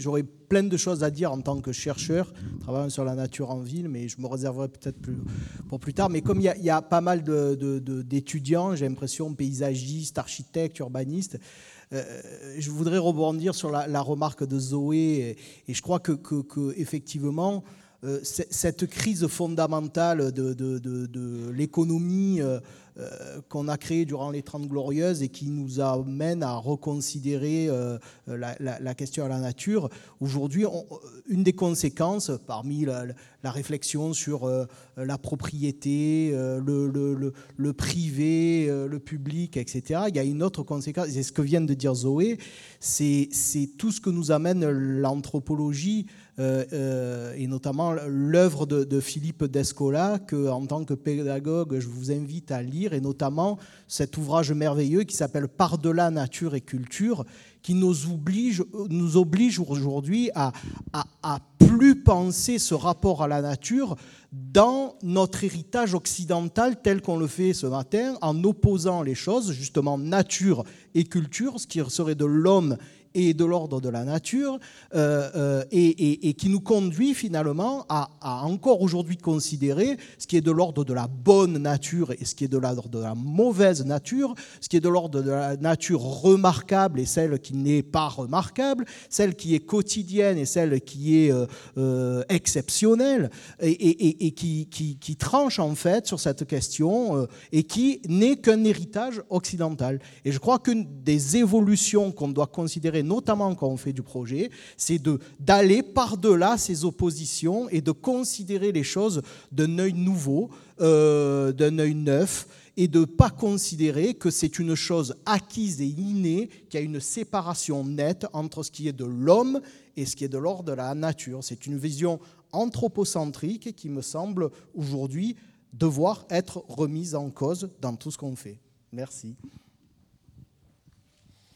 J'aurais plein de choses à dire en tant que chercheur, travaillant sur la nature en ville, mais je me réserverai peut-être pour plus tard. Mais comme il y a pas mal d'étudiants, j'ai l'impression, paysagistes, architectes, urbanistes, je voudrais rebondir sur la remarque de Zoé. Et je crois que effectivement, cette crise fondamentale de l'économie qu'on a créée durant les 30 Glorieuses et qui nous amène à reconsidérer la question à la nature. Aujourd'hui, une des conséquences, parmi la réflexion sur la propriété, le privé, le public, etc., il y a une autre conséquence, et c'est ce que vient de dire Zoé, c'est tout ce que nous amène l'anthropologie, et notamment l'œuvre de Philippe Descola, que, en tant que pédagogue, je vous invite à lire, et notamment cet ouvrage merveilleux qui s'appelle « Par-delà nature et culture », qui nous oblige aujourd'hui à plus penser ce rapport à la nature dans notre héritage occidental tel qu'on le fait ce matin, en opposant les choses, justement nature et culture, ce qui serait de l'homme et de l'ordre de la nature, et qui nous conduit finalement à encore aujourd'hui considérer ce qui est de l'ordre de la bonne nature et ce qui est de l'ordre de la mauvaise nature, ce qui est de l'ordre de la nature remarquable et celle qui n'est pas remarquable, celle qui est quotidienne et celle qui est exceptionnelle, et qui tranche en fait sur cette question, et qui n'est qu'un héritage occidental. Et je crois qu'une des évolutions qu'on doit considérer, notamment quand on fait du projet, c'est d'aller par-delà ces oppositions et de considérer les choses d'un œil nouveau, d'un œil neuf, et de ne pas considérer que c'est une chose acquise et innée, qu'il y a une séparation nette entre ce qui est de l'homme et ce qui est de l'ordre de la nature. C'est une vision anthropocentrique qui me semble aujourd'hui devoir être remise en cause dans tout ce qu'on fait. Merci.